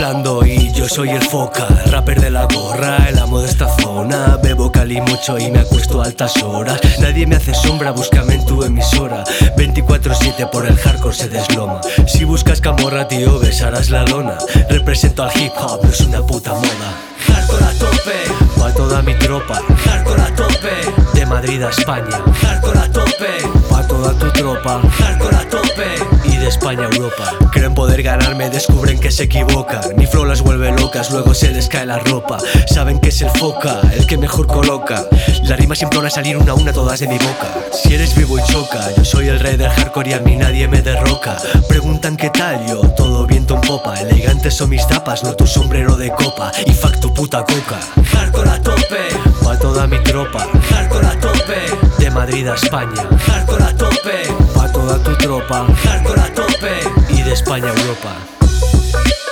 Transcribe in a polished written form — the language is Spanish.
mezclando y yo soy el foca, rapper de la gorra, el amo de esta zona. Bebo cali mucho y me acuesto a altas horas. Nadie me hace sombra, búscame en tu emisora. 24/7 por el hardcore se desloma. Si buscas camorra, tío, besarás la lona. Represento al hip hop, no es una puta moda. Hardcore a tope, pa' toda mi tropa. Hardcore a tope, de Madrid a España. Hardcore a tope, pa' toda tu tropa. Hardcore a tope, y de España a Europa. Creen poder ganarme, descubren que se equivocan. Mi flow las vuelve locas, luego se les cae la ropa. Saben que es el foca, el que mejor coloca. Las rimas siempre van a salir una a una todas de mi boca. Si eres vivo y choca, yo soy el rey del hardcore y a mí nadie me derroca. Preguntan qué tal yo, todo viento en popa. Elegantes son mis tapas, no tu sombrero de copa. Y fuck tu puta coca. Hardcore a tope, pa' toda mi tropa. Hardcore a tope, de Madrid a España. Hardcore a tope, pa' toda tu tropa. Hardcore a tope, y de España a Europa.